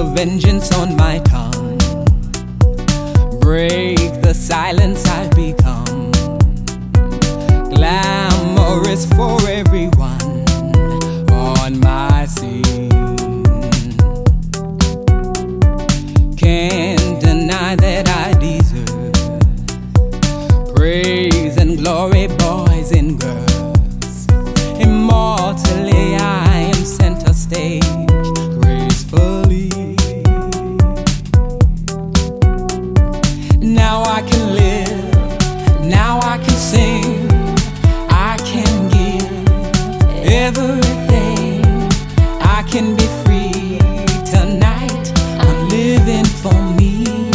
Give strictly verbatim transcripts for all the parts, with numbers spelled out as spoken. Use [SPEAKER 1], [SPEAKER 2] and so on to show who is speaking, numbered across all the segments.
[SPEAKER 1] vengeance on my tongue. Break the silence I've become. Glamorous for everyone on my scene. Can't deny that I deserve praise and glory, boys and girls. Immortally I am center stage, gracefully. Now I can live, now I can sing, I can give everything, I can be free. Tonight I'm living for me.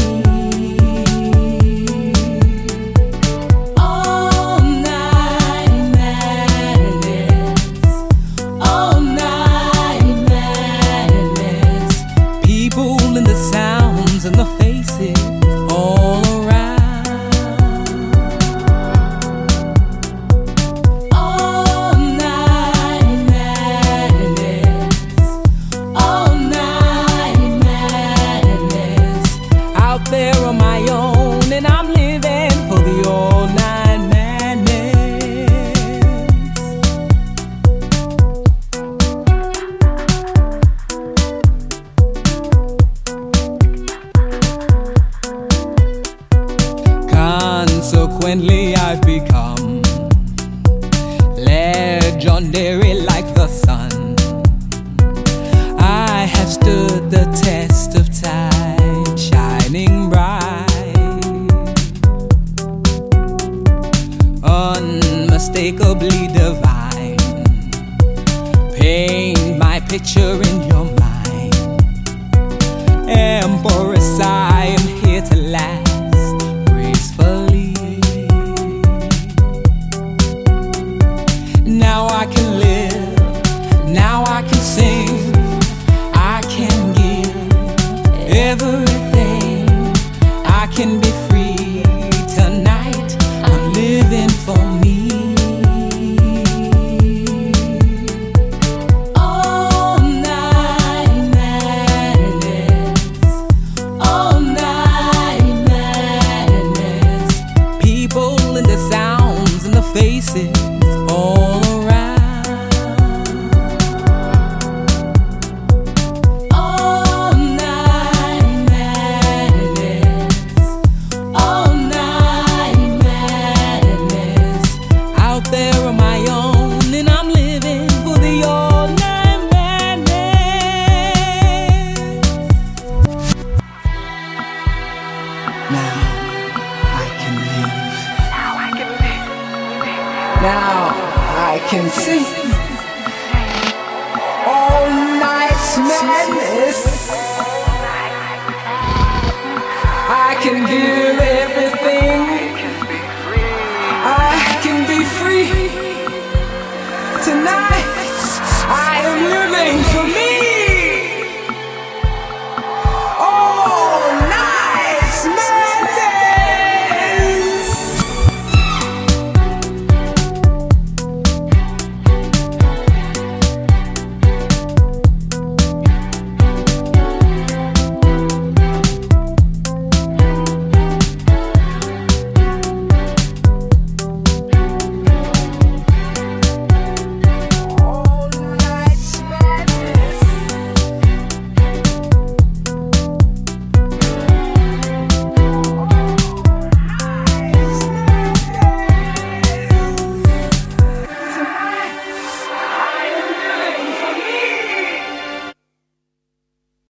[SPEAKER 1] All night madness, all night madness. People in the sounds and the faces all around. All night madness, all night madness. Out there on my own, and I'm living for the all night madness. Consequently, I've become legendary like the sun. I have stood the test of time, shining bright, unmistakably divine. Paint my picture in your mind, empress I